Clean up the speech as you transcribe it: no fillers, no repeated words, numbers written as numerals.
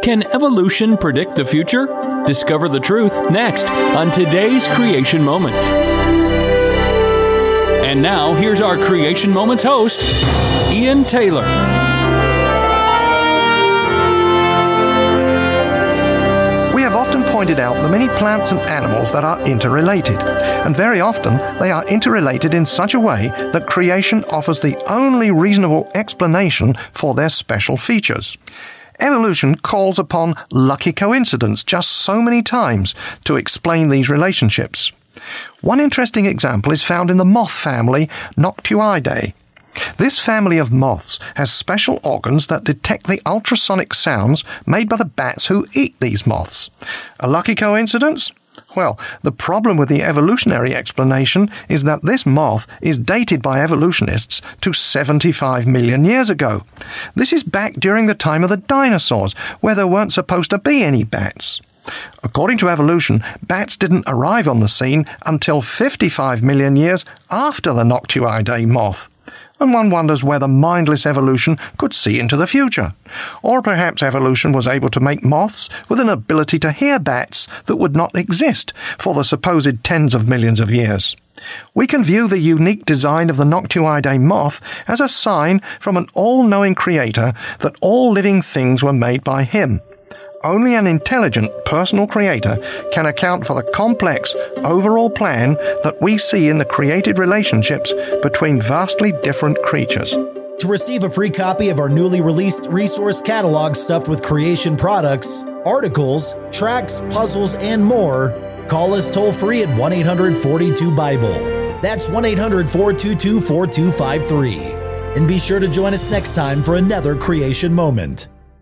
Can evolution predict the future? Discover the truth next on today's Creation Moment. And now, here's our Creation Moments host, Ian Taylor. We have often pointed out the many plants and animals that are interrelated, and very often they are interrelated in such a way that creation offers the only reasonable explanation for their special features. Evolution calls upon lucky coincidence just so many times to explain these relationships. One interesting example is found in the moth family Noctuidae. This family of moths has special organs that detect the ultrasonic sounds made by the bats who eat these moths. A lucky coincidence? Well, the problem with the evolutionary explanation is that this moth is dated by evolutionists to 75 million years ago. This is back during the time of the dinosaurs, where there weren't supposed to be any bats. According to evolution, bats didn't arrive on the scene until 55 million years after the Noctuidae moth. And one wonders whether mindless evolution could see into the future. Or perhaps evolution was able to make moths with an ability to hear bats that would not exist for the supposed tens of millions of years. We can view the unique design of the Noctuidae moth as a sign from an all-knowing creator that all living things were made by him. Only an intelligent, personal creator can account for the complex, overall plan that we see in the created relationships between vastly different creatures. To receive a free copy of our newly released resource catalog stuffed with creation products, articles, tracks, puzzles, and more, call us toll-free at 1-800-42-BIBLE. That's 1-800-422-4253. And be sure to join us next time for another Creation Moment.